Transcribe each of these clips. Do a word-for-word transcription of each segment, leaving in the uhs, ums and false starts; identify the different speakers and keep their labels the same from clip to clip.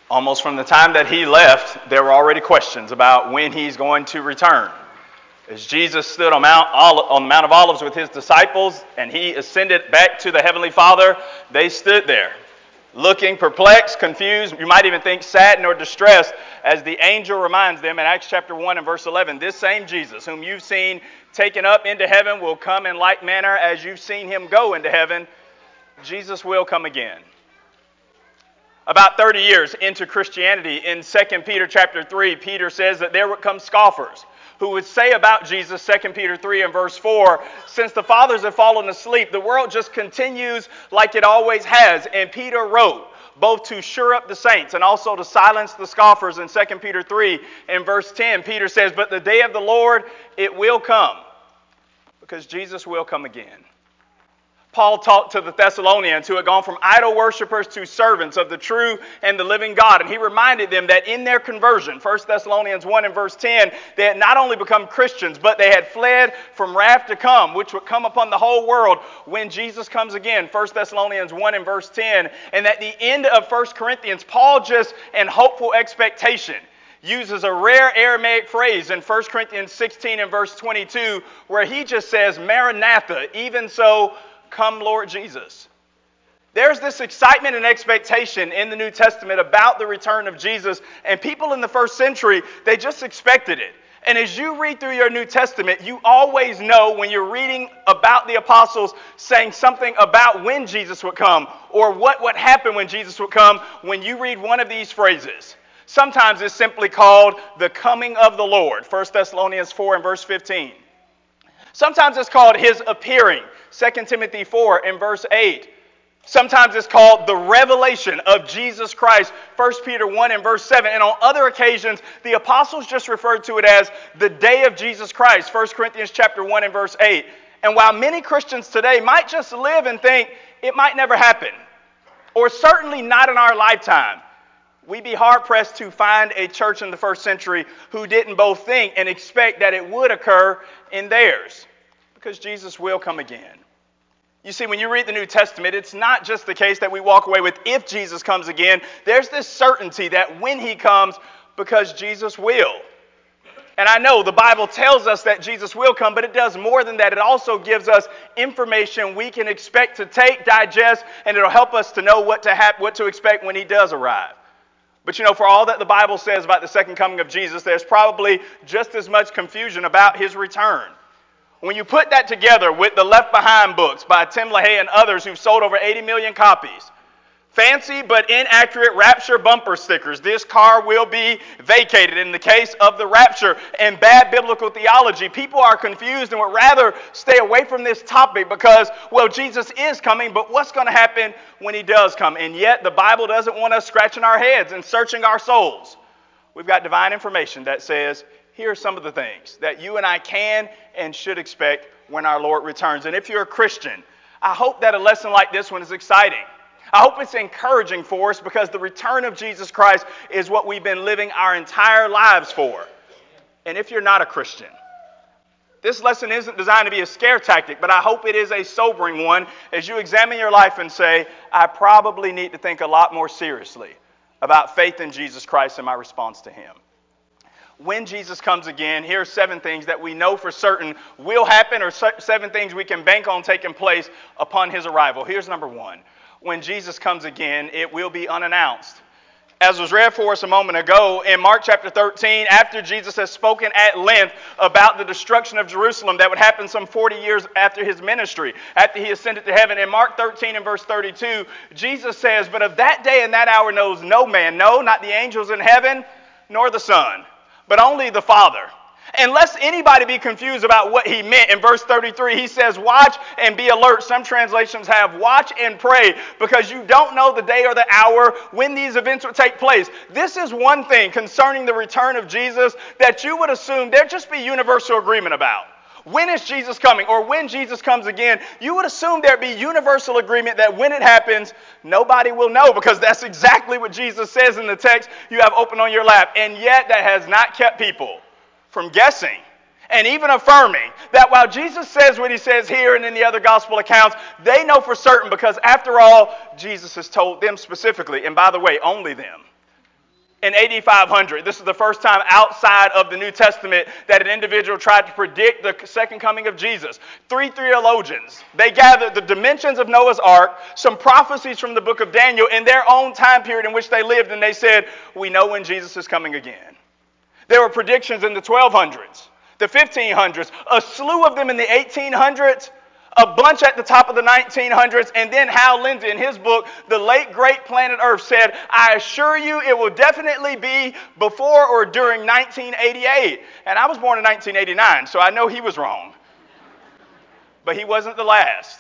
Speaker 1: Almost from the time that he left, there were already questions about when he's going to return. As Jesus stood on Mount, on the Mount of Olives with his disciples and he ascended back to the Heavenly Father, they stood there looking perplexed, confused, you might even think saddened or distressed, as the angel reminds them in Acts chapter one and verse eleven, this same Jesus whom you've seen taken up into heaven will come in like manner as you've seen him go into heaven. Jesus will come again. About thirty years into Christianity, in Second Peter chapter three, Peter says that there would come scoffers who would say about Jesus, Second Peter three and verse four, since the fathers have fallen asleep, the world just continues like it always has. And Peter wrote, both to shore up the saints and also to silence the scoffers. In Second Peter three and verse ten, Peter says, but the day of the Lord, it will come, because Jesus will come again. Paul talked to the Thessalonians who had gone from idol worshipers to servants of the true and the living God. And he reminded them that in their conversion, First Thessalonians one and verse ten, they had not only become Christians, but they had fled from wrath to come, which would come upon the whole world when Jesus comes again, First Thessalonians one and verse ten. And at the end of First Corinthians, Paul just in hopeful expectation uses a rare Aramaic phrase in First Corinthians sixteen and verse twenty-two, where he just says, Maranatha, even so, come Lord Jesus. There's this excitement and expectation in the New Testament about the return of Jesus, and people in the first century, they just expected it. And as you read through your New Testament, you always know when you're reading about the apostles saying something about when Jesus would come or what would happen when Jesus would come when you read one of these phrases. Sometimes it's simply called the coming of the Lord, First Thessalonians four and verse fifteen. Sometimes it's called his appearing, Second Timothy four and verse eight. Sometimes it's called the revelation of Jesus Christ, First Peter one and verse seven. And on other occasions, the apostles just referred to it as the day of Jesus Christ, First Corinthians chapter one and verse eight. And while many Christians today might just live and think it might never happen, or certainly not in our lifetime, we'd be hard-pressed to find a church in the first century who didn't both think and expect that it would occur in theirs, because Jesus will come again. You see, when you read the New Testament, it's not just the case that we walk away with if Jesus comes again. There's this certainty that when he comes, because Jesus will. And I know the Bible tells us that Jesus will come, but it does more than that. It also gives us information we can expect to take, digest, and it'll help us to know what to have, what to expect when he does arrive. But you know, for all that the Bible says about the second coming of Jesus, there's probably just as much confusion about his return. When you put that together with the Left Behind books by Tim LaHaye and others who've sold over eighty million copies, fancy but inaccurate rapture bumper stickers, this car will be vacated in the case of the rapture, and bad biblical theology, people are confused and would rather stay away from this topic because, well, Jesus is coming, but what's going to happen when he does come? And yet the Bible doesn't want us scratching our heads and searching our souls. We've got divine information that says, here are some of the things that you and I can and should expect when our Lord returns. And if you're a Christian, I hope that a lesson like this one is exciting. I hope it's encouraging for us, because the return of Jesus Christ is what we've been living our entire lives for. And if you're not a Christian, this lesson isn't designed to be a scare tactic, but I hope it is a sobering one as you examine your life and say, I probably need to think a lot more seriously about faith in Jesus Christ and my response to him. When Jesus comes again, here are seven things that we know for certain will happen, or seven things we can bank on taking place upon his arrival. Here's number one. When Jesus comes again, it will be unannounced. As was read for us a moment ago, in Mark chapter thirteen, after Jesus has spoken at length about the destruction of Jerusalem that would happen some forty years after his ministry, after he ascended to heaven, in Mark thirteen and verse thirty-two, Jesus says, but of that day and that hour knows no man, no, not the angels in heaven, nor the Son, but only the Father. And lest anybody be confused about what he meant, in verse thirty-three, he says, watch and be alert. Some translations have watch and pray, because you don't know the day or the hour when these events will take place. This is one thing concerning the return of Jesus that you would assume there'd just be universal agreement about. When is Jesus coming? Or when Jesus comes again, you would assume there'd be universal agreement that when it happens, nobody will know, because that's exactly what Jesus says in the text you have open on your lap. And yet that has not kept people from guessing and even affirming that while Jesus says what he says here and in the other gospel accounts, they know for certain, because after all, Jesus has told them specifically, and by the way, only them, in A D five hundred. This is the first time outside of the New Testament that an individual tried to predict the second coming of Jesus. Three theologians, they gathered the dimensions of Noah's Ark, some prophecies from the book of Daniel, in their own time period in which they lived, and they said, we know when Jesus is coming again. There were predictions in the twelve hundreds, the fifteen hundreds, a slew of them in the eighteen hundreds, a bunch at the top of the nineteen hundreds, and then Hal Lindsey in his book, The Late Great Planet Earth, said, I assure you it will definitely be before or during nineteen eighty-eight. And I was born in nineteen eighty-nine, so I know he was wrong. But he wasn't the last.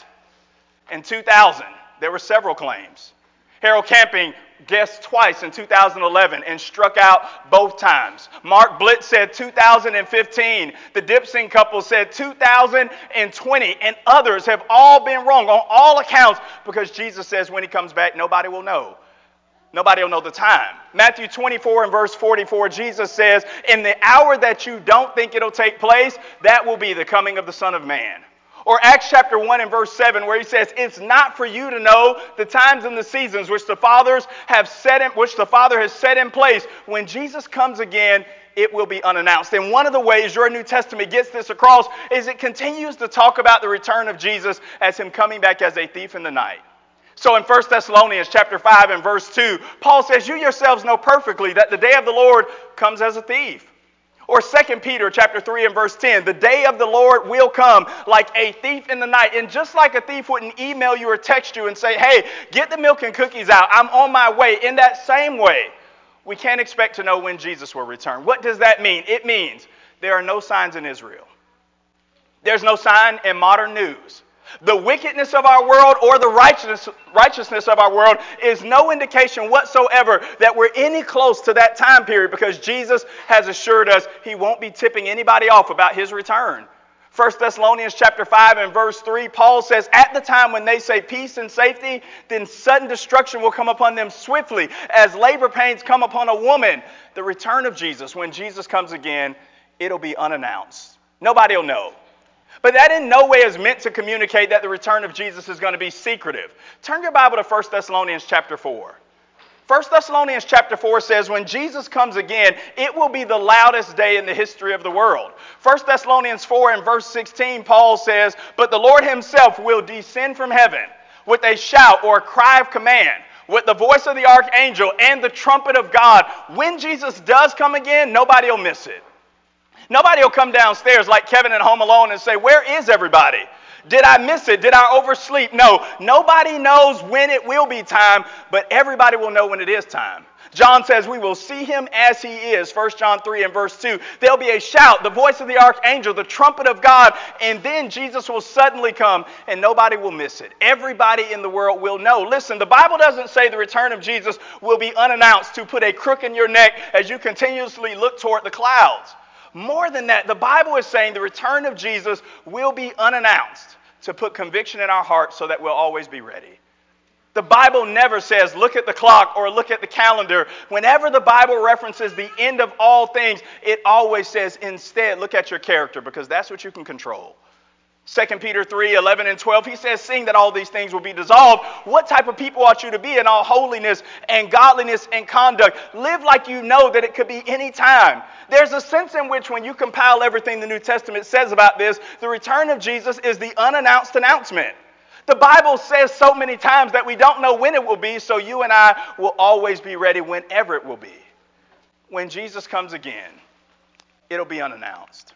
Speaker 1: In two thousand, there were several claims. Harold Camping guessed twice in two thousand eleven and struck out both times. Mark Blitz said two thousand fifteen. The Dipson couple said two thousand twenty. And others have all been wrong on all accounts, because Jesus says when he comes back, nobody will know. Nobody will know the time. Matthew twenty-four and verse forty-four, Jesus says, in the hour that you don't think it'll take place, that will be the coming of the Son of Man. Or Acts chapter one and verse seven, where he says, it's not for you to know the times and the seasons which the fathers have set in, which the Father has set in place. When Jesus comes again, it will be unannounced. And one of the ways your New Testament gets this across is it continues to talk about the return of Jesus as him coming back as a thief in the night. So in First Thessalonians chapter five and verse two, Paul says, you yourselves know perfectly that the day of the Lord comes as a thief. Or Second Peter chapter three and verse ten, the day of the Lord will come like a thief in the night. And just like a thief wouldn't email you or text you and say, hey, get the milk and cookies out, I'm on my way. In that same way, we can't expect to know when Jesus will return. What does that mean? It means there are no signs in Israel. There's no sign in modern news. The wickedness of our world or the righteousness, righteousness of our world is no indication whatsoever that we're any close to that time period, because Jesus has assured us he won't be tipping anybody off about his return. First Thessalonians chapter five and verse three, Paul says, at the time when they say peace and safety, then sudden destruction will come upon them swiftly, as labor pains come upon a woman. The return of Jesus, when Jesus comes again, it'll be unannounced. Nobody will know. But that in no way is meant to communicate that the return of Jesus is going to be secretive. Turn your Bible to First Thessalonians chapter four. First Thessalonians chapter four says, when Jesus comes again, it will be the loudest day in the history of the world. First Thessalonians four and verse sixteen, Paul says, but the Lord himself will descend from heaven with a shout or a cry of command, with the voice of the archangel and the trumpet of God. When Jesus does come again, nobody will miss it. Nobody will come downstairs like Kevin in Home Alone and say, where is everybody? Did I miss it? Did I oversleep? No, nobody knows when it will be time, but everybody will know when it is time. John says we will see him as he is. First John three and verse two. There'll be a shout, the voice of the archangel, the trumpet of God, and then Jesus will suddenly come and nobody will miss it. Everybody in the world will know. Listen, the Bible doesn't say the return of Jesus will be unannounced to put a crook in your neck as you continuously look toward the clouds. More than that, the Bible is saying the return of Jesus will be unannounced to put conviction in our hearts so that we'll always be ready. The Bible never says, look at the clock or look at the calendar. Whenever the Bible references the end of all things, it always says, instead, look at your character, because that's what you can control. Second Peter three, eleven and twelve, he says, seeing that all these things will be dissolved, what type of people ought you to be in all holiness and godliness and conduct? Live like you know that it could be any time. There's a sense in which when you compile everything the New Testament says about this, the return of Jesus is the unannounced announcement. The Bible says so many times that we don't know when it will be, so you and I will always be ready whenever it will be. When Jesus comes again, it'll be unannounced.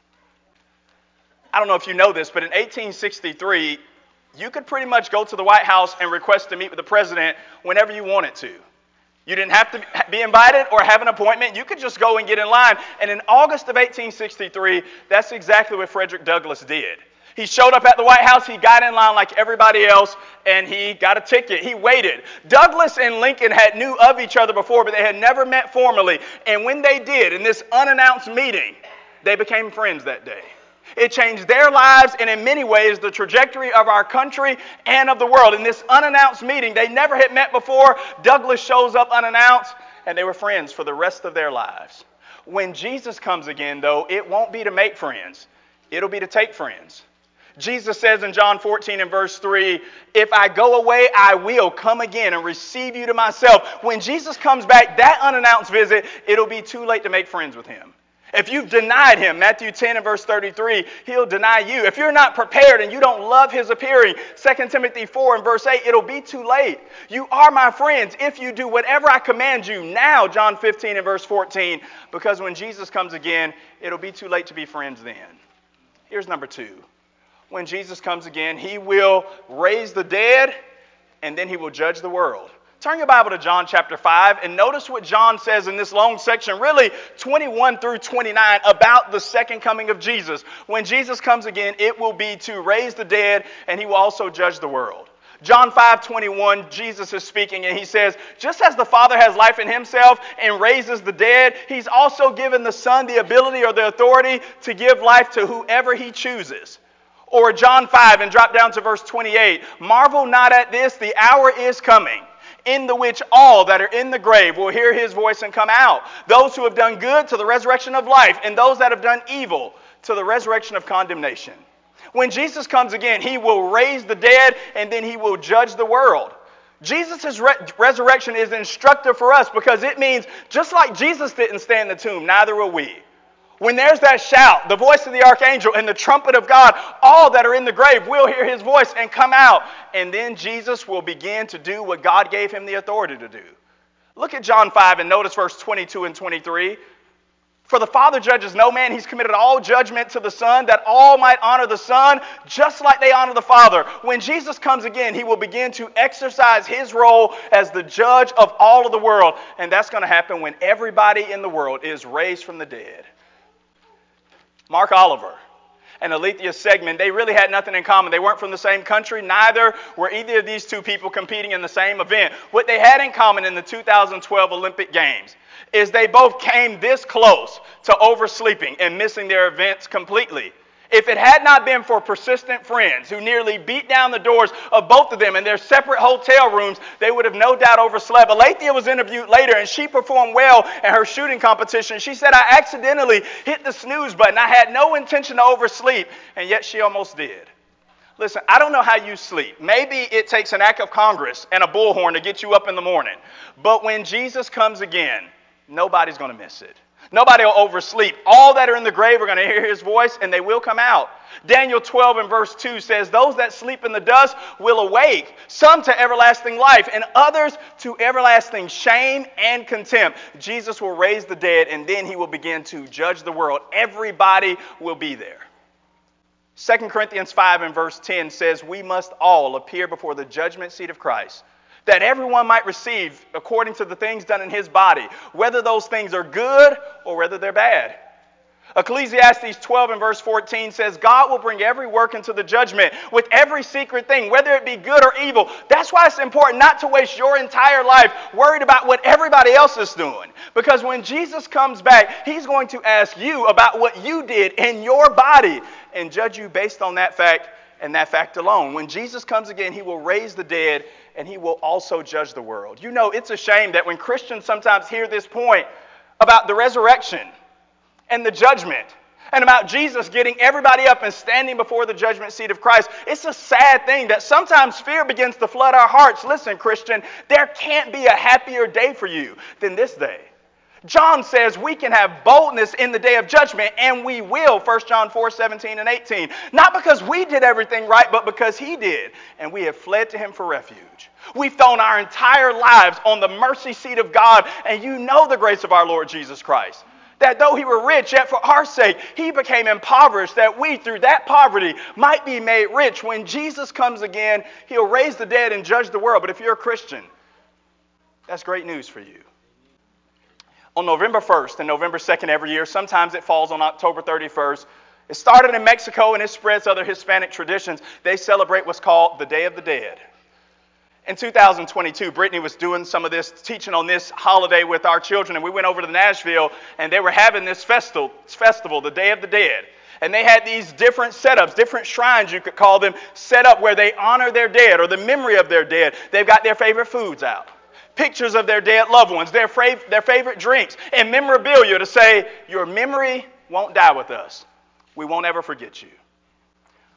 Speaker 1: I don't know if you know this, but in eighteen sixty-three, you could pretty much go to the White House and request to meet with the president whenever you wanted to. You didn't have to be invited or have an appointment. You could just go and get in line. And in August of eighteen sixty-three, that's exactly what Frederick Douglass did. He showed up at the White House, he got in line like everybody else, and he got a ticket. He waited. Douglass and Lincoln had knew of each other before, but they had never met formally. And when they did, in this unannounced meeting, they became friends that day. It changed their lives and in many ways the trajectory of our country and of the world. In this unannounced meeting, they never had met before. Douglass shows up unannounced and they were friends for the rest of their lives. When Jesus comes again, though, it won't be to make friends. It'll be to take friends. Jesus says in John fourteen and verse three, if I go away, I will come again and receive you to myself. When Jesus comes back, that unannounced visit, it'll be too late to make friends with him. If you've denied him, Matthew ten and verse thirty-three, he'll deny you. If you're not prepared and you don't love his appearing, Second Timothy four and verse eight, it'll be too late. You are my friends if you do whatever I command you now, John fifteen and verse fourteen, because when Jesus comes again, it'll be too late to be friends then. Here's number two. When Jesus comes again, he will raise the dead and then he will judge the world. Turn your Bible to John chapter five and notice what John says in this long section, really twenty-one through twenty-nine, about the second coming of Jesus. When Jesus comes again, it will be to raise the dead and he will also judge the world. John five twenty-one, Jesus is speaking and he says, just as the Father has life in himself and raises the dead, he's also given the Son the ability or the authority to give life to whoever he chooses. Or John five and drop down to verse twenty-eight, marvel not at this, the hour is coming, in the which all that are in the grave will hear his voice and come out. Those who have done good to the resurrection of life, and those that have done evil to the resurrection of condemnation. When Jesus comes again, he will raise the dead and then he will judge the world. Jesus' re- resurrection is instructive for us because it means just like Jesus didn't stay in the tomb, neither will we. When there's that shout, the voice of the archangel and the trumpet of God, all that are in the grave will hear his voice and come out. And then Jesus will begin to do what God gave him the authority to do. Look at John five and notice verse twenty-two and twenty-three. For the Father judges no man, he's committed all judgment to the Son, that all might honor the Son, just like they honor the Father. When Jesus comes again, he will begin to exercise his role as the judge of all of the world. And that's going to happen when everybody in the world is raised from the dead. Mark Oliver and Alethea Segman, they really had nothing in common. They weren't from the same country. Neither were either of these two people competing in the same event. What they had in common in the two thousand twelve Olympic Games is they both came this close to oversleeping and missing their events completely. If it had not been for persistent friends who nearly beat down the doors of both of them in their separate hotel rooms, they would have no doubt overslept. Alethea was interviewed later, and she performed well in her shooting competition. She said, I accidentally hit the snooze button. I had no intention to oversleep, and yet she almost did. Listen, I don't know how you sleep. Maybe it takes an act of Congress and a bullhorn to get you up in the morning. But when Jesus comes again, nobody's going to miss it. Nobody will oversleep. All that are in the grave are going to hear his voice and they will come out. Daniel twelve and verse two says, those that sleep in the dust will awake, some to everlasting life and others to everlasting shame and contempt. Jesus will raise the dead and then he will begin to judge the world. Everybody will be there. Second Corinthians five and verse ten says, we must all appear before the judgment seat of Christ, that everyone might receive according to the things done in his body, whether those things are good or whether they're bad. Ecclesiastes twelve and verse fourteen says, God will bring every work into the judgment with every secret thing, whether it be good or evil. That's why it's important not to waste your entire life worried about what everybody else is doing. Because when Jesus comes back, he's going to ask you about what you did in your body and judge you based on that fact and that fact alone. When Jesus comes again, he will raise the dead and he will also judge the world. You know, it's a shame that when Christians sometimes hear this point about the resurrection and the judgment and about Jesus getting everybody up and standing before the judgment seat of Christ, it's a sad thing that sometimes fear begins to flood our hearts. Listen, Christian, there can't be a happier day for you than this day. John says we can have boldness in the day of judgment, and we will, First John four, seventeen and eighteen. Not because we did everything right, but because he did, and we have fled to him for refuge. We've thrown our entire lives on the mercy seat of God, and you know the grace of our Lord Jesus Christ. That though he were rich, yet for our sake, he became impoverished, that we, through that poverty, might be made rich. When Jesus comes again, he'll raise the dead and judge the world. But if you're a Christian, that's great news for you. On November first and November second every year, sometimes it falls on October thirty-first. It started in Mexico and it spreads to other Hispanic traditions. They celebrate what's called the Day of the Dead. In two thousand twenty-two, Brittany was doing some of this, teaching on this holiday with our children, and we went over to Nashville, and they were having this festival, festival, the Day of the Dead. And they had these different setups, different shrines, you could call them, set up where they honor their dead or the memory of their dead. They've got their favorite foods out, pictures of their dead loved ones, their, fra- their favorite drinks, and memorabilia to say, your memory won't die with us. We won't ever forget you.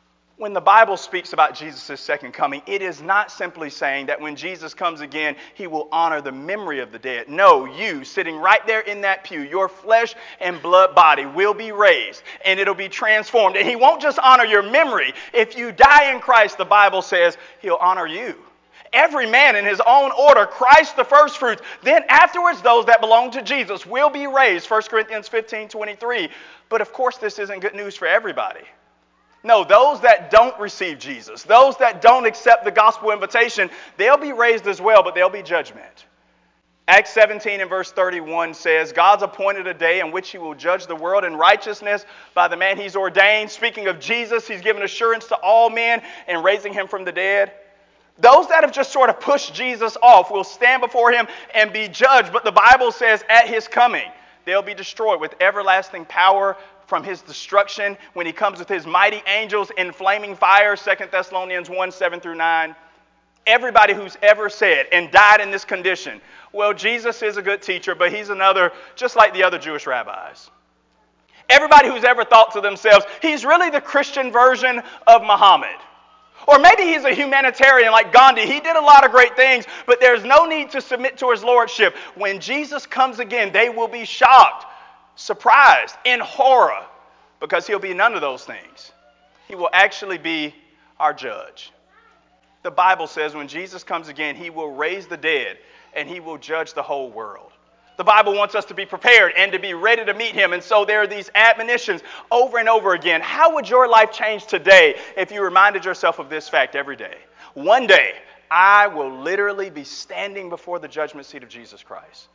Speaker 1: When the Bible speaks about Jesus' second coming, it is not simply saying that when Jesus comes again, he will honor the memory of the dead. No, you sitting right there in that pew, your flesh and blood body will be raised and it'll be transformed. And he won't just honor your memory. If you die in Christ, the Bible says he'll honor you. Every man in his own order, Christ the first fruits. Then afterwards, those that belong to Jesus will be raised. First Corinthians fifteen twenty-three. But of course, this isn't good news for everybody. No, those that don't receive Jesus, those that don't accept the gospel invitation, they'll be raised as well, but there'll be judgment. Acts seventeen and verse thirty-one says, God's appointed a day in which he will judge the world in righteousness by the man he's ordained. Speaking of Jesus, he's given assurance to all men in raising him from the dead. Those that have just sort of pushed Jesus off will stand before him and be judged. But the Bible says at his coming, they'll be destroyed with everlasting power from his destruction when he comes with his mighty angels in flaming fire, Second Thessalonians one, seven through nine. Everybody who's ever said and died in this condition, well, Jesus is a good teacher, but he's another, just like the other Jewish rabbis. Everybody who's ever thought to themselves, he's really the Christian version of Muhammad. Or maybe he's a humanitarian like Gandhi. He did a lot of great things, but there's no need to submit to his lordship. When Jesus comes again, they will be shocked, surprised, in horror, because he'll be none of those things. He will actually be our judge. The Bible says when Jesus comes again, he will raise the dead and he will judge the whole world. The Bible wants us to be prepared and to be ready to meet him. And so there are these admonitions over and over again. How would your life change today if you reminded yourself of this fact every day? One day, I will literally be standing before the judgment seat of Jesus Christ.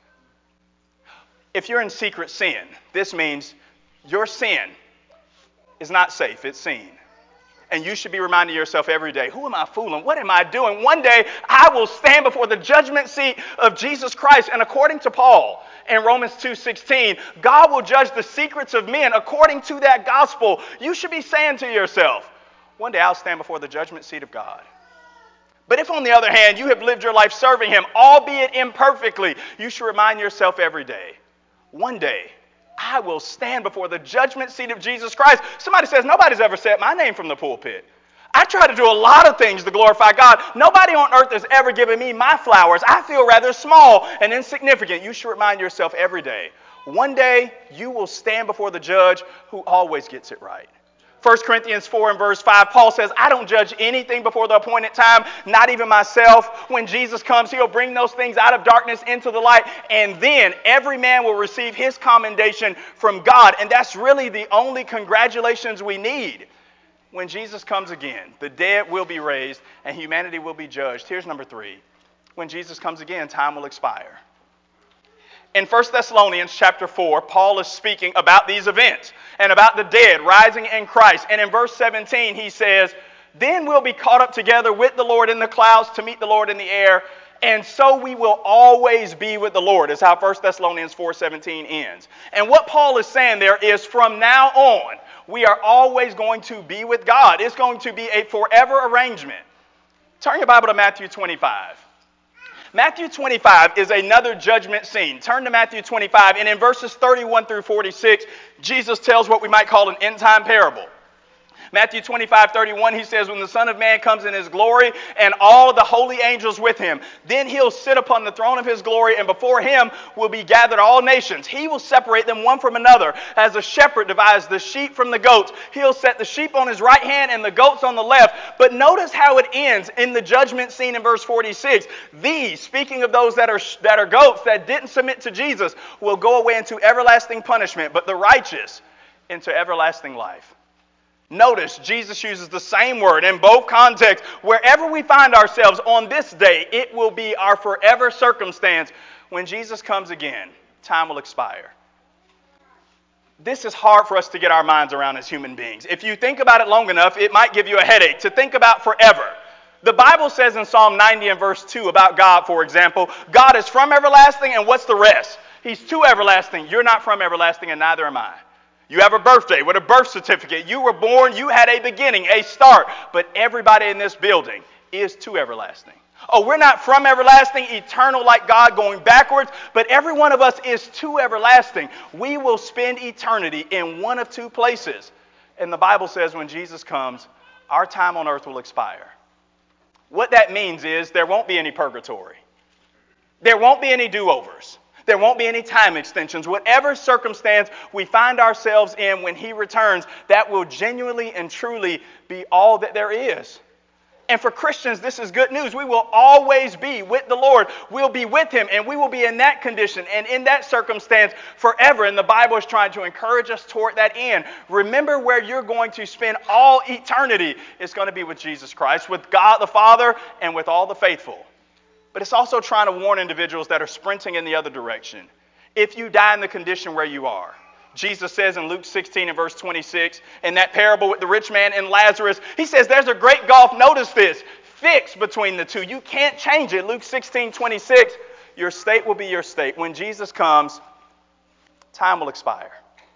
Speaker 1: If you're in secret sin, this means your sin is not safe. It's seen. And you should be reminding yourself every day, who am I fooling? What am I doing? One day, I will stand before the judgment seat of Jesus Christ. And according to Paul in Romans two sixteen, God will judge the secrets of men according to that gospel. You should be saying to yourself, one day I'll stand before the judgment seat of God. But if, on the other hand, you have lived your life serving him, albeit imperfectly, you should remind yourself every day, one day, I will stand before the judgment seat of Jesus Christ. Somebody says, nobody's ever said my name from the pulpit. I try to do a lot of things to glorify God. Nobody on earth has ever given me my flowers. I feel rather small and insignificant. You should remind yourself every day, one day you will stand before the judge who always gets it right. First Corinthians four and verse five, Paul says, I don't judge anything before the appointed time, not even myself. When Jesus comes, he'll bring those things out of darkness into the light, and then every man will receive his commendation from God. And that's really the only congratulations we need. When Jesus comes again, the dead will be raised and humanity will be judged. Here's number three. When Jesus comes again, time will expire. In First Thessalonians chapter four, Paul is speaking about these events and about the dead rising in Christ. And in verse seventeen, he says, then we'll be caught up together with the Lord in the clouds to meet the Lord in the air. And so we will always be with the Lord, is how First Thessalonians four seventeen ends. And what Paul is saying there is from now on, we are always going to be with God. It's going to be a forever arrangement. Turn your Bible to Matthew twenty-five. Matthew twenty-five is another judgment scene. Turn to Matthew twenty-five, and in verses thirty-one through forty-six, Jesus tells what we might call an end-time parable. Matthew twenty-five, thirty-one, he says, when the Son of Man comes in his glory and all the holy angels with him, then he'll sit upon the throne of his glory, and before him will be gathered all nations. He will separate them one from another, as a shepherd divides the sheep from the goats. He'll set the sheep on his right hand and the goats on the left. But notice how it ends in the judgment scene in verse forty-six. These, speaking of those that are, that are goats that didn't submit to Jesus, will go away into everlasting punishment, but the righteous into everlasting life. Notice Jesus uses the same word in both contexts. Wherever we find ourselves on this day, it will be our forever circumstance. When Jesus comes again, time will expire. This is hard for us to get our minds around as human beings. If you think about it long enough, it might give you a headache to think about forever. The Bible says in Psalm ninety and verse two about God, for example, God is from everlasting, and what's the rest? He's to everlasting. You're not from everlasting, and neither am I. You have a birthday with a birth certificate. You were born, you had a beginning, a start. But everybody in this building is to everlasting. Oh, we're not from everlasting, eternal like God, going backwards, but every one of us is to everlasting. We will spend eternity in one of two places. And the Bible says when Jesus comes, our time on earth will expire. What that means is there won't be any purgatory. There won't be any do-overs. There won't be any time extensions. Whatever circumstance we find ourselves in when he returns, that will genuinely and truly be all that there is. And for Christians, this is good news. We will always be with the Lord. We'll be with him, and we will be in that condition and in that circumstance forever. And the Bible is trying to encourage us toward that end. Remember where you're going to spend all eternity. It's going to be with Jesus Christ, with God the Father, and with all the faithful. But it's also trying to warn individuals that are sprinting in the other direction. If you die in the condition where you are, Jesus says in Luke sixteen and verse twenty-six, in that parable with the rich man and Lazarus, he says there's a great gulf, notice this, fixed between the two. You can't change it. Luke sixteen twenty-six, your state will be your state. When Jesus comes, time will expire.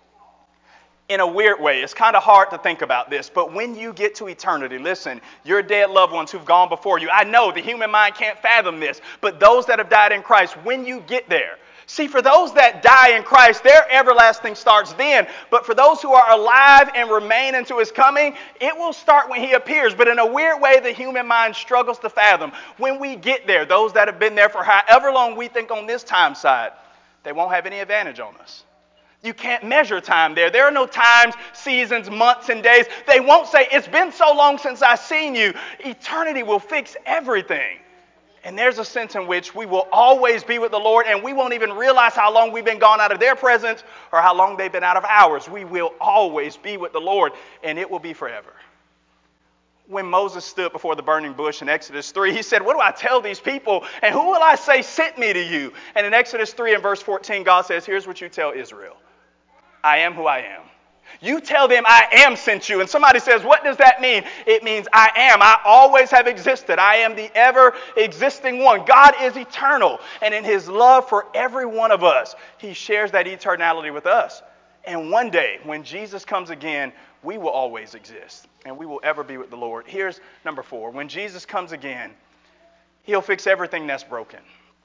Speaker 1: In a weird way, it's kind of hard to think about this, but when you get to eternity, listen, your dead loved ones who've gone before you, I know the human mind can't fathom this, but those that have died in Christ, when you get there, see, for those that die in Christ, their everlasting starts then. But for those who are alive and remain until his coming, it will start when he appears. But in a weird way, the human mind struggles to fathom. When we get there, those that have been there for however long we think on this time side, they won't have any advantage on us. You can't measure time there. There are no times, seasons, months, and days. They won't say, it's been so long since I've seen you. Eternity will fix everything. And there's a sense in which we will always be with the Lord, and we won't even realize how long we've been gone out of their presence or how long they've been out of ours. We will always be with the Lord, and it will be forever. When Moses stood before the burning bush in Exodus three, he said, what do I tell these people, and who will I say sent me to you? And in Exodus three and verse fourteen, God says, here's what you tell Israel. I am who I am. You tell them I am sent you. And somebody says, what does that mean? It means I am. I always have existed. I am the ever existing one. God is eternal. And in his love for every one of us, he shares that eternality with us. And one day, when Jesus comes again, we will always exist. And we will ever be with the Lord. Here's number four. When Jesus comes again, he'll fix everything that's broken.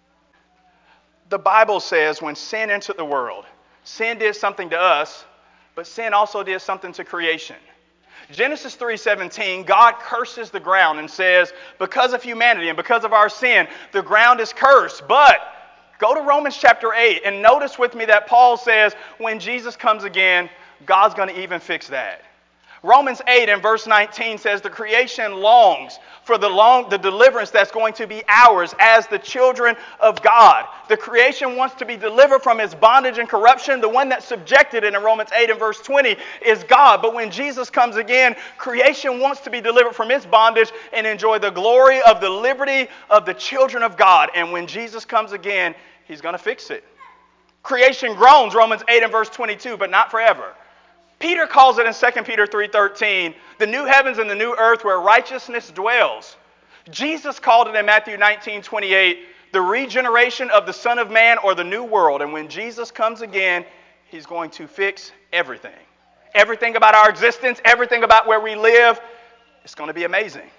Speaker 1: The Bible says when sin entered the world, sin did something to us, but sin also did something to creation. Genesis three seventeen, God curses the ground and says, because of humanity and because of our sin, the ground is cursed. But go to Romans chapter eight and notice with me that Paul says when Jesus comes again, God's going to even fix that. Romans eight and verse nineteen says the creation longs for the long the deliverance that's going to be ours as the children of God. The creation wants to be delivered from its bondage and corruption. The one that's subjected in Romans eight and verse twenty is God. But when Jesus comes again, creation wants to be delivered from its bondage and enjoy the glory of the liberty of the children of God. And when Jesus comes again, he's going to fix it. Creation groans, Romans eight and verse twenty-two, but not forever. Peter calls it in Second Peter three thirteen, the new heavens and the new earth where righteousness dwells. Jesus called it in Matthew nineteen twenty-eight, the regeneration of the Son of Man or the new world. And when Jesus comes again, he's going to fix everything. Everything about our existence, everything about where we live, it's going to be amazing.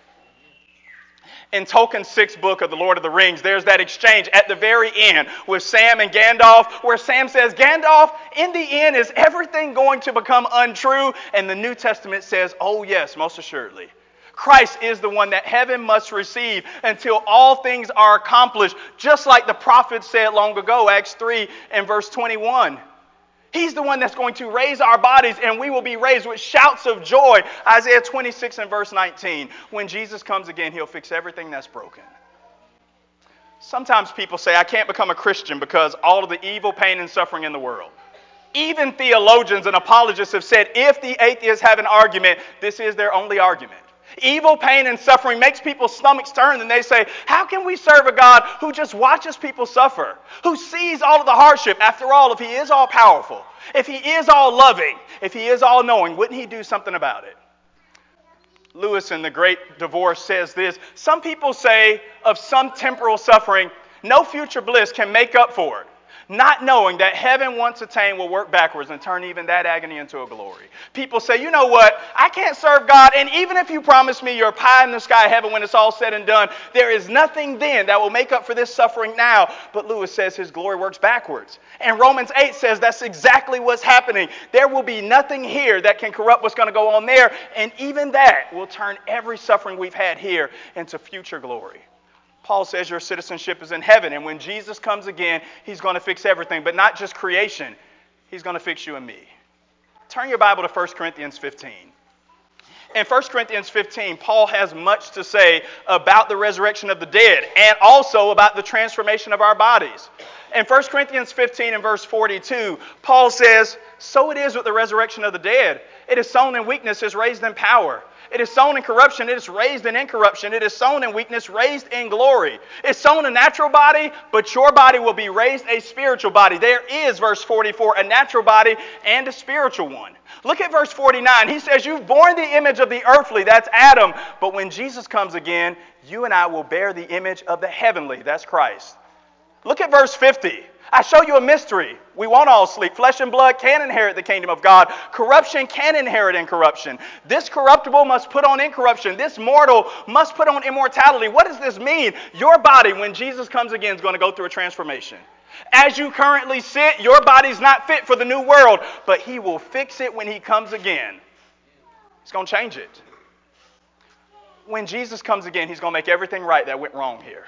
Speaker 1: In Tolkien's sixth book of The Lord of the Rings, there's that exchange at the very end with Sam and Gandalf, where Sam says, Gandalf, in the end, is everything going to become untrue? And the New Testament says, oh yes, most assuredly. Christ is the one that heaven must receive until all things are accomplished, just like the prophets said long ago, Acts three and verse twenty-one. He's the one that's going to raise our bodies, and we will be raised with shouts of joy. Isaiah twenty-six and verse nineteen. When Jesus comes again, he'll fix everything that's broken. Sometimes people say, I can't become a Christian because all of the evil, pain, and suffering in the world. Even theologians and apologists have said, if the atheists have an argument, this is their only argument. Evil, pain, and suffering makes people's stomachs turn, and they say, how can we serve a God who just watches people suffer, who sees all of the hardship? After all, if he is all powerful, if he is all loving, if he is all knowing, wouldn't he do something about it? Lewis in The Great Divorce says this, some people say of some temporal suffering, no future bliss can make up for it. not knowing that heaven, once attained, will work backwards and turn even that agony into a glory. People say, you know what, I can't serve God, and even if you promise me your pie in the sky heaven when it's all said and done, there is nothing then that will make up for this suffering now. But Lewis says his glory works backwards. And Romans eight says that's exactly what's happening. There will be nothing here that can corrupt what's going to go on there, and even that will turn every suffering we've had here into future glory. Paul says your citizenship is in heaven, and when Jesus comes again, he's going to fix everything, but not just creation. He's going to fix you and me. Turn your Bible to First Corinthians fifteen. In First Corinthians fifteen, Paul has much to say about the resurrection of the dead and also about the transformation of our bodies. In First Corinthians fifteen and verse forty-two, Paul says, so it is with the resurrection of the dead. It is sown in weakness, is raised in power. It is sown in corruption, it is raised in incorruption. It is sown in weakness, raised in glory. It's sown a natural body, but your body will be raised a spiritual body. There is, verse forty-four, a natural body and a spiritual one. Look at verse forty-nine. He says, you've borne the image of the earthly, that's Adam. But when Jesus comes again, you and I will bear the image of the heavenly, that's Christ. Look at verse fifty. I show you a mystery. We won't all sleep. Flesh and blood can inherit the kingdom of God. Corruption can inherit incorruption. This corruptible must put on incorruption. This mortal must put on immortality. What does this mean? Your body, when Jesus comes again, is going to go through a transformation. As you currently sit, your body's not fit for the new world, but he will fix it when he comes again. He's going to change it. When Jesus comes again, he's going to make everything right that went wrong here.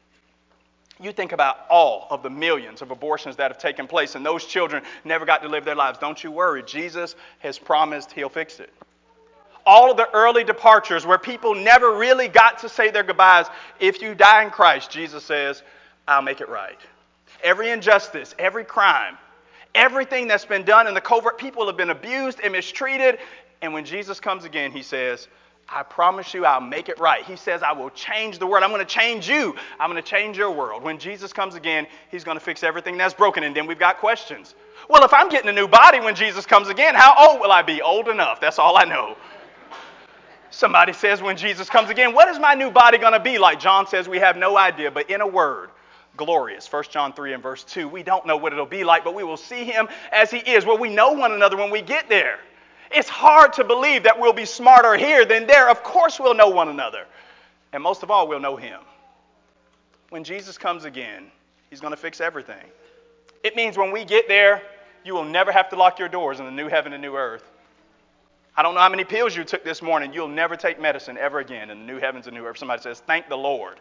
Speaker 1: You think about all of the millions of abortions that have taken place, and those children never got to live their lives. Don't you worry. Jesus has promised he'll fix it. All of the early departures where people never really got to say their goodbyes. If you die in Christ, Jesus says, I'll make it right. Every injustice, every crime, everything that's been done in the covert, people have been abused and mistreated. And when Jesus comes again, he says, I promise you I'll make it right. He says, I will change the world. I'm going to change you. I'm going to change your world. When Jesus comes again, he's going to fix everything that's broken. And then we've got questions. Well, if I'm getting a new body when Jesus comes again, how old will I be? Old enough. That's all I know. Somebody says when Jesus comes again, what is my new body going to be like? John says we have no idea, but in a word, glorious. First John three and verse two. We don't know what it'll be like, but we will see him as he is. Well, we know one another when we get there. It's hard to believe that we'll be smarter here than there. Of course we'll know one another. And most of all, we'll know him. When Jesus comes again, he's going to fix everything. It means when we get there, you will never have to lock your doors in the new heaven and new earth. I don't know how many pills you took this morning. You'll never take medicine ever again in the new heavens and new earth. Somebody says, thank the Lord.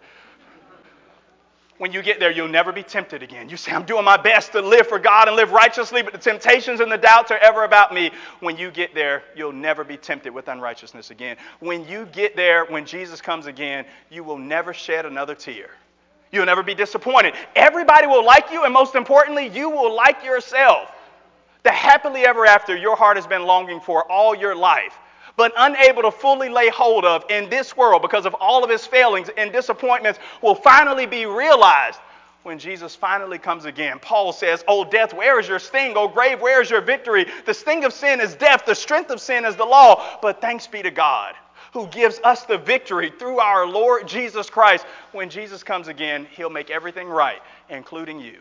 Speaker 1: When you get there, you'll never be tempted again. You say, I'm doing my best to live for God and live righteously, but the temptations and the doubts are ever about me. When you get there, you'll never be tempted with unrighteousness again. When you get there, when Jesus comes again, you will never shed another tear. You'll never be disappointed. Everybody will like you, and most importantly, you will like yourself. The happily ever after your heart has been longing for all your life, but unable to fully lay hold of in this world because of all of his failings and disappointments, will finally be realized when Jesus finally comes again. Paul says, "O death, where is your sting? O grave, where is your victory? The sting of sin is death. The strength of sin is the law. But thanks be to God, who gives us the victory through our Lord Jesus Christ." When Jesus comes again, he'll make everything right, including you.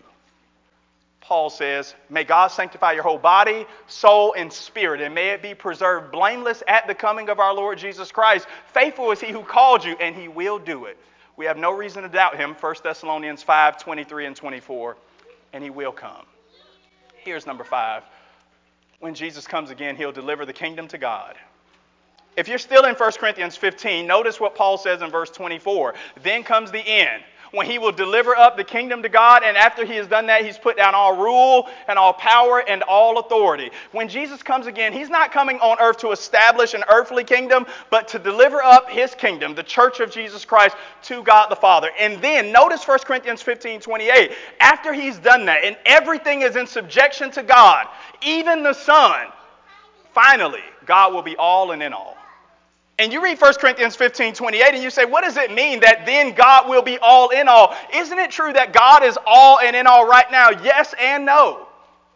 Speaker 1: Paul says, may God sanctify your whole body, soul, and spirit, and may it be preserved blameless at the coming of our Lord Jesus Christ. Faithful is he who called you, and he will do it. We have no reason to doubt him, First Thessalonians five, twenty-three and twenty-four, and he will come. Here's number five. When Jesus comes again, he'll deliver the kingdom to God. If you're still in First Corinthians fifteen, notice what Paul says in verse twenty-four. Then comes the end, when he will deliver up the kingdom to God, and after he has done that, he's put down all rule and all power and all authority. When Jesus comes again, he's not coming on earth to establish an earthly kingdom, but to deliver up his kingdom, the church of Jesus Christ, to God the Father. And then, notice First Corinthians fifteen, twenty-eight. After he's done that, and everything is in subjection to God, even the Son, finally, God will be all and in all. And you read First Corinthians fifteen, twenty-eight, and you say, what does it mean that then God will be all in all? Isn't it true that God is all and in all right now? Yes and no.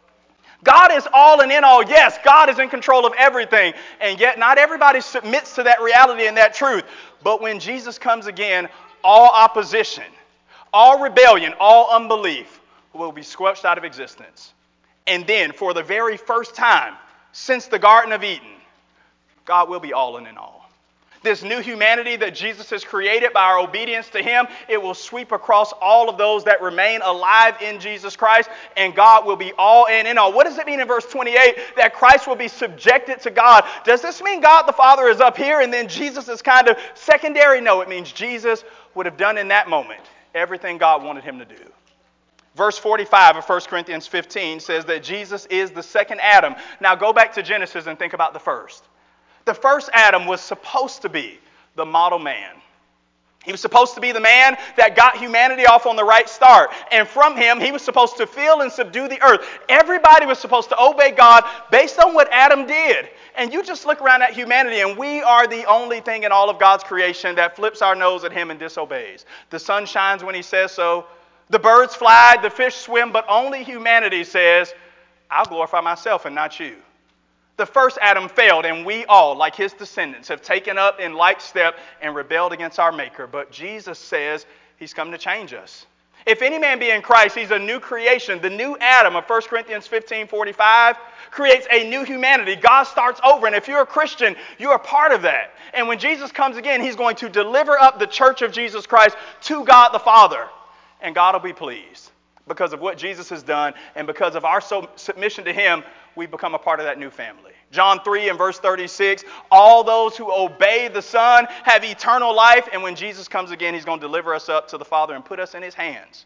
Speaker 1: God is all and in all. Yes, God is in control of everything. And yet not everybody submits to that reality and that truth. But when Jesus comes again, all opposition, all rebellion, all unbelief will be squelched out of existence. And then, for the very first time since the Garden of Eden, God will be all in and all. This new humanity that Jesus has created by our obedience to him, it will sweep across all of those that remain alive in Jesus Christ, and God will be all in and all. What does it mean in verse twenty-eight that Christ will be subjected to God? Does this mean God the Father is up here and then Jesus is kind of secondary? No, it means Jesus would have done in that moment everything God wanted him to do. Verse forty-five of First Corinthians fifteen says that Jesus is the second Adam. Now go back to Genesis and think about the first. The first Adam was supposed to be the model man. He was supposed to be the man that got humanity off on the right start. And from him, he was supposed to fill and subdue the earth. Everybody was supposed to obey God based on what Adam did. And you just look around at humanity, and we are the only thing in all of God's creation that flips our nose at him and disobeys. The sun shines when he says so. The birds fly, the fish swim, but only humanity says, I'll glorify myself and not you. The first Adam failed, and we all, like his descendants, have taken up in like step and rebelled against our Maker. But Jesus says he's come to change us. If any man be in Christ, he's a new creation. The new Adam of First Corinthians fifteen forty-five creates a new humanity. God starts over, and if you're a Christian, you're a part of that. And when Jesus comes again, he's going to deliver up the church of Jesus Christ to God the Father, and God will be pleased. Because of what Jesus has done and because of our so submission to him, we've become a part of that new family. John three and verse thirty-six, all those who obey the Son have eternal life, and when Jesus comes again, he's going to deliver us up to the Father and put us in his hands.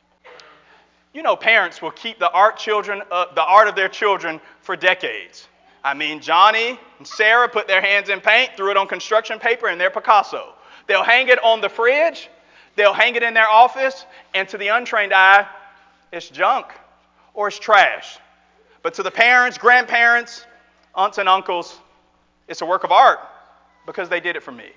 Speaker 1: You know, parents will keep the art children, uh, the art of their children for decades. I mean, Johnny and Sarah put their hands in paint, threw it on construction paper, and they're Picasso. They'll hang it on the fridge, they'll hang it in their office, and to the untrained eye, it's junk or it's trash. But to the parents, grandparents, aunts and uncles, it's a work of art because they did it for me.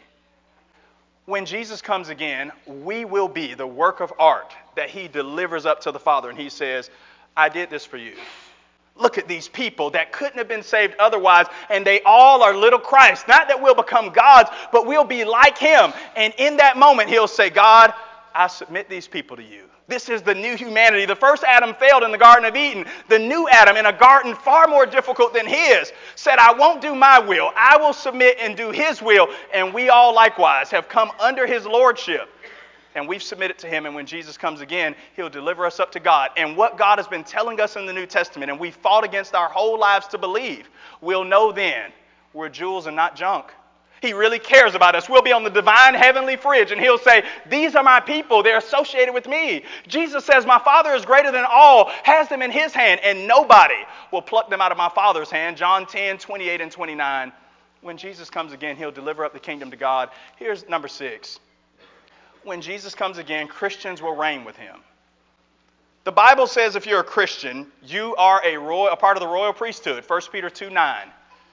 Speaker 1: When Jesus comes again, we will be the work of art that he delivers up to the Father, and he says, I did this for you. Look at these people that couldn't have been saved otherwise, and they all are little Christ. Not that we'll become gods, but we'll be like him. And in that moment, he'll say, God, I submit these people to you. This is the new humanity. The first Adam failed in the Garden of Eden. The new Adam, in a garden far more difficult than his, said, I won't do my will. I will submit and do his will. And we all likewise have come under his lordship. And we've submitted to him. And when Jesus comes again, he'll deliver us up to God. And what God has been telling us in the New Testament, and we fought against our whole lives to believe, we'll know then we're jewels and not junk. He really cares about us. We'll be on the divine heavenly fridge, and he'll say, these are my people. They're associated with me. Jesus says, my Father is greater than all, has them in his hand, and nobody will pluck them out of my Father's hand. John ten, twenty-eight and twenty-nine. When Jesus comes again, he'll deliver up the kingdom to God. Here's number six. When Jesus comes again, Christians will reign with him. The Bible says if you're a Christian, you are a, royal, a part of the royal priesthood. First Peter two nine.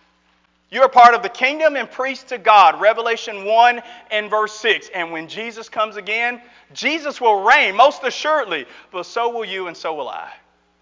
Speaker 1: You are part of the kingdom and priest to God, Revelation one and verse six. And when Jesus comes again, Jesus will reign, most assuredly, but so will you and so will I.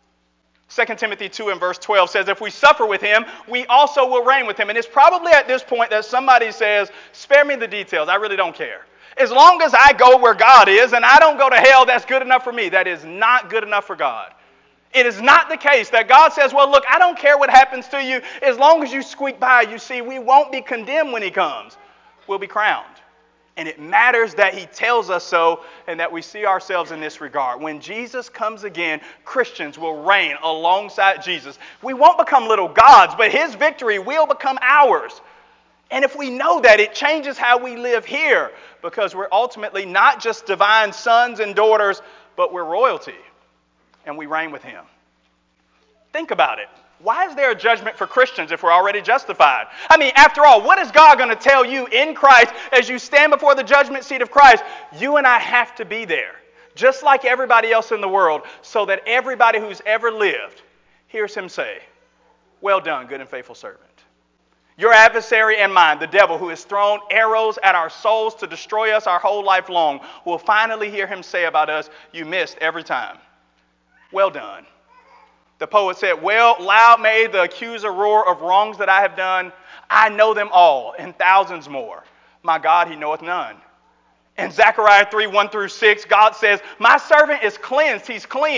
Speaker 1: Second Timothy two and verse twelve says, if we suffer with him, we also will reign with him. And it's probably at this point that somebody says, spare me the details, I really don't care. As long as I go where God is and I don't go to hell, that's good enough for me. That is not good enough for God. It is not the case that God says, well, look, I don't care what happens to you. As long as you squeak by, you see, we won't be condemned when he comes. We'll be crowned. And it matters that he tells us so and that we see ourselves in this regard. When Jesus comes again, Christians will reign alongside Jesus. We won't become little gods, but his victory will become ours. And if we know that, it changes how we live here because we're ultimately not just divine sons and daughters, but we're royalty. And we reign with him. Think about it. Why is there a judgment for Christians if we're already justified? I mean, after all, what is God going to tell you in Christ as you stand before the judgment seat of Christ? You and I have to be there, just like everybody else in the world, so that everybody who's ever lived hears him say, well done, good and faithful servant. Your adversary and mine, the devil, who has thrown arrows at our souls to destroy us our whole life long, will finally hear him say about us, you missed every time. Well done. The poet said, well, loud may the accuser roar of wrongs that I have done. I know them all and thousands more. My God, he knoweth none. In Zechariah three, one through six, God says, my servant is cleansed. He's clean.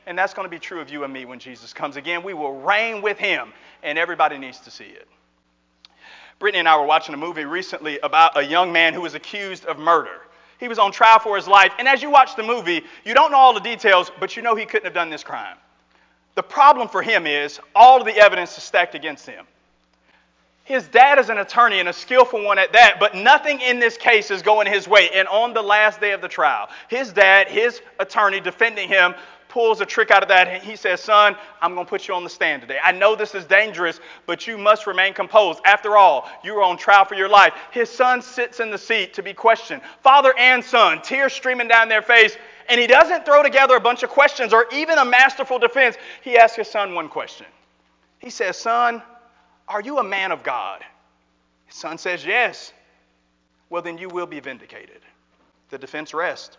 Speaker 1: And that's going to be true of you and me when Jesus comes again. We will reign with him, and everybody needs to see it. Brittany and I were watching a movie recently about a young man who was accused of murder. He was on trial for his life, and as you watch the movie, you don't know all the details, but you know he couldn't have done this crime. The problem for him is all of the evidence is stacked against him. His dad is an attorney and a skillful one at that, but nothing in this case is going his way. And on the last day of the trial, his dad, his attorney defending him, pulls a trick out of that. He says, son, I'm going to put you on the stand today. I know this is dangerous, but you must remain composed. After all, you are on trial for your life. His son sits in the seat to be questioned. Father and son, tears streaming down their face, and he doesn't throw together a bunch of questions or even a masterful defense. He asks his son one question. He says, son, are you a man of God? His son says, yes. Well, then you will be vindicated. The defense rests.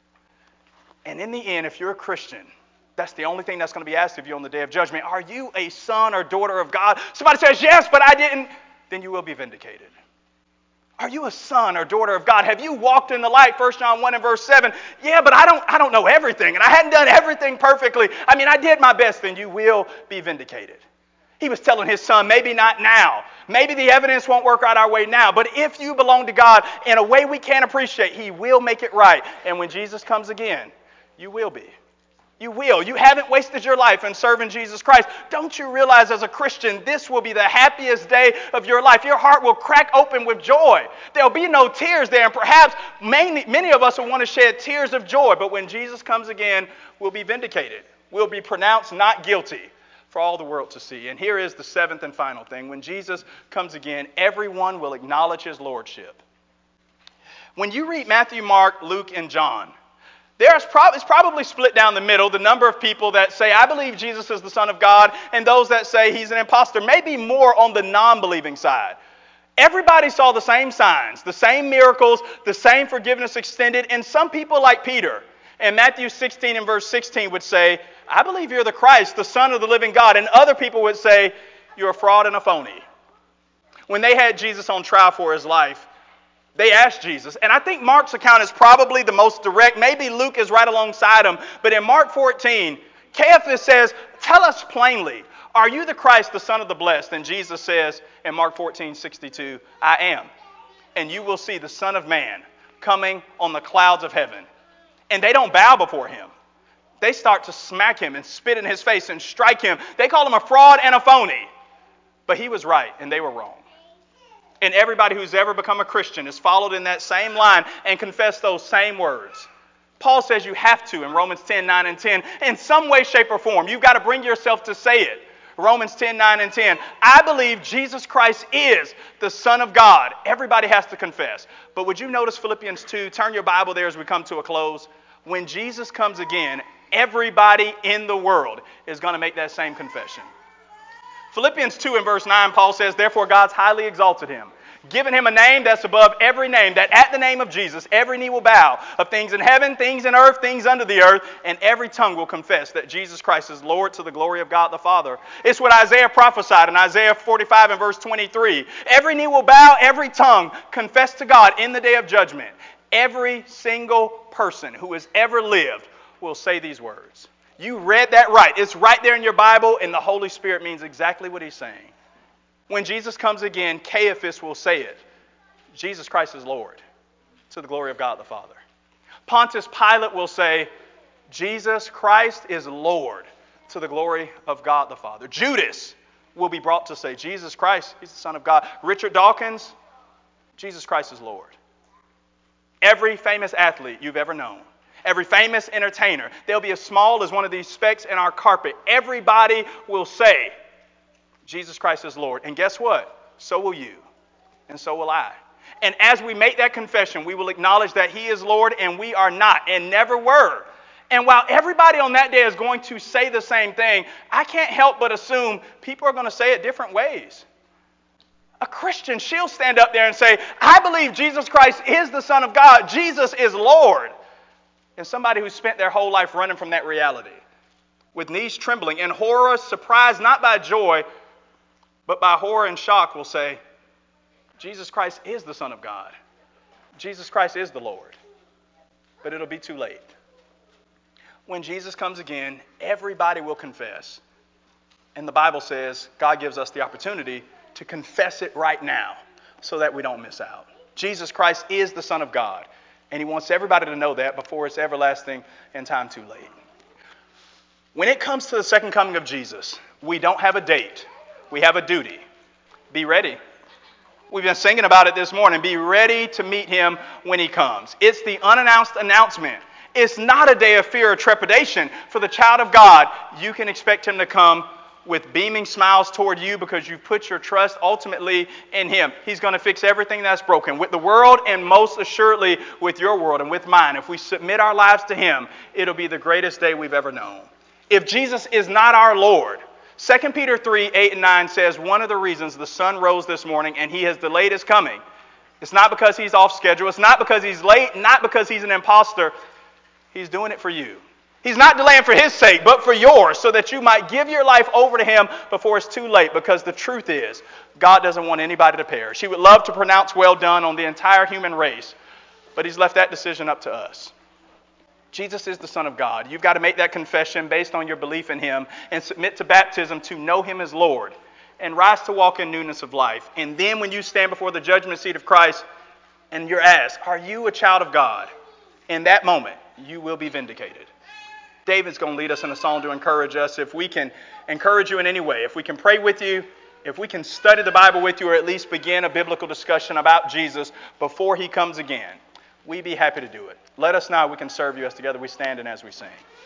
Speaker 1: And in the end, if you're a Christian, that's the only thing that's going to be asked of you on the day of judgment. Are you a son or daughter of God? Somebody says, yes, but I didn't. Then you will be vindicated. Are you a son or daughter of God? Have you walked in the light? First John one and verse seven. Yeah, but I don't, I don't know everything, and I hadn't done everything perfectly. I mean, I did my best. Then you will be vindicated. He was telling his son, maybe not now. Maybe the evidence won't work out our way now. But if you belong to God in a way we can't appreciate, he will make it right. And when Jesus comes again, you will be. You will. You haven't wasted your life in serving Jesus Christ. Don't you realize as a Christian, this will be the happiest day of your life. Your heart will crack open with joy. There'll be no tears there. And perhaps many, many of us will want to shed tears of joy. But when Jesus comes again, we'll be vindicated. We'll be pronounced not guilty for all the world to see. And here is the seventh and final thing. When Jesus comes again, everyone will acknowledge his lordship. When you read Matthew, Mark, Luke, and John, there's prob- it's probably split down the middle, the number of people that say, I believe Jesus is the Son of God, and those that say he's an imposter, maybe more on the non-believing side. Everybody saw the same signs, the same miracles, the same forgiveness extended, and some people like Peter in Matthew sixteen and verse sixteen would say, I believe you're the Christ, the Son of the living God. And other people would say, you're a fraud and a phony. When they had Jesus on trial for his life, they asked Jesus, and I think Mark's account is probably the most direct. Maybe Luke is right alongside him. But in Mark fourteen, Caiaphas says, tell us plainly, are you the Christ, the Son of the Blessed? And Jesus says in Mark fourteen sixty-two, I am. And you will see the Son of Man coming on the clouds of heaven. And they don't bow before him. They start to smack him and spit in his face and strike him. They call him a fraud and a phony. But he was right and they were wrong. And everybody who's ever become a Christian is followed in that same line and confessed those same words. Paul says you have to in Romans ten, nine, and ten. In some way, shape, or form. You've got to bring yourself to say it. Romans ten, nine, and ten. I believe Jesus Christ is the Son of God. Everybody has to confess. But would you notice Philippians two? Turn your Bible there as we come to a close. When Jesus comes again, everybody in the world is going to make that same confession. Philippians two and verse nine, Paul says, therefore God's highly exalted him, given him a name that's above every name, that at the name of Jesus every knee will bow, of things in heaven, things in earth, things under the earth, and every tongue will confess that Jesus Christ is Lord to the glory of God the Father. It's what Isaiah prophesied in Isaiah forty-five and verse twenty-three. Every knee will bow, every tongue confess to God in the day of judgment. Every single person who has ever lived will say these words. You read that right. It's right there in your Bible, and the Holy Spirit means exactly what he's saying. When Jesus comes again, Caiaphas will say it. Jesus Christ is Lord, to the glory of God the Father. Pontius Pilate will say, Jesus Christ is Lord, to the glory of God the Father. Judas will be brought to say, Jesus Christ, he's the Son of God. Richard Dawkins, Jesus Christ is Lord. Every famous athlete you've ever known, every famous entertainer, they'll be as small as one of these specks in our carpet. Everybody will say, Jesus Christ is Lord. And guess what? So will you. And so will I. And as we make that confession, we will acknowledge that he is Lord and we are not and never were. And while everybody on that day is going to say the same thing, I can't help but assume people are going to say it different ways. A Christian, she'll stand up there and say, I believe Jesus Christ is the Son of God. Jesus is Lord. And somebody who spent their whole life running from that reality, with knees trembling in horror, surprised not by joy, but by horror and shock, will say, Jesus Christ is the Son of God. Jesus Christ is the Lord. But it'll be too late. When Jesus comes again, everybody will confess. And the Bible says God gives us the opportunity to confess it right now so that we don't miss out. Jesus Christ is the Son of God, and he wants everybody to know that before it's everlasting and time too late. When it comes to the second coming of Jesus, we don't have a date. We have a duty. Be ready. We've been singing about it this morning. Be ready to meet him when he comes. It's the unannounced announcement. It's not a day of fear or trepidation. For the child of God, you can expect him to come with beaming smiles toward you because you've put your trust ultimately in him. He's going to fix everything that's broken with the world and most assuredly with your world and with mine. If we submit our lives to him, it'll be the greatest day we've ever known. If Jesus is not our Lord, Second Peter three, eight and nine says one of the reasons the sun rose this morning and he has delayed his coming, it's not because he's off schedule, it's not because he's late, not because he's an imposter. He's doing it for you. He's not delaying for his sake, but for yours, so that you might give your life over to him before it's too late, because the truth is, God doesn't want anybody to perish. He would love to pronounce well done on the entire human race, but he's left that decision up to us. Jesus is the Son of God. You've got to make that confession based on your belief in him and submit to baptism to know him as Lord and rise to walk in newness of life. And then when you stand before the judgment seat of Christ and you're asked, are you a child of God? In that moment, you will be vindicated. David's going to lead us in a song to encourage us. If we can encourage you in any way, if we can pray with you, if we can study the Bible with you, or at least begin a biblical discussion about Jesus before he comes again, we'd be happy to do it. Let us know how we can serve you as together we stand and as we sing.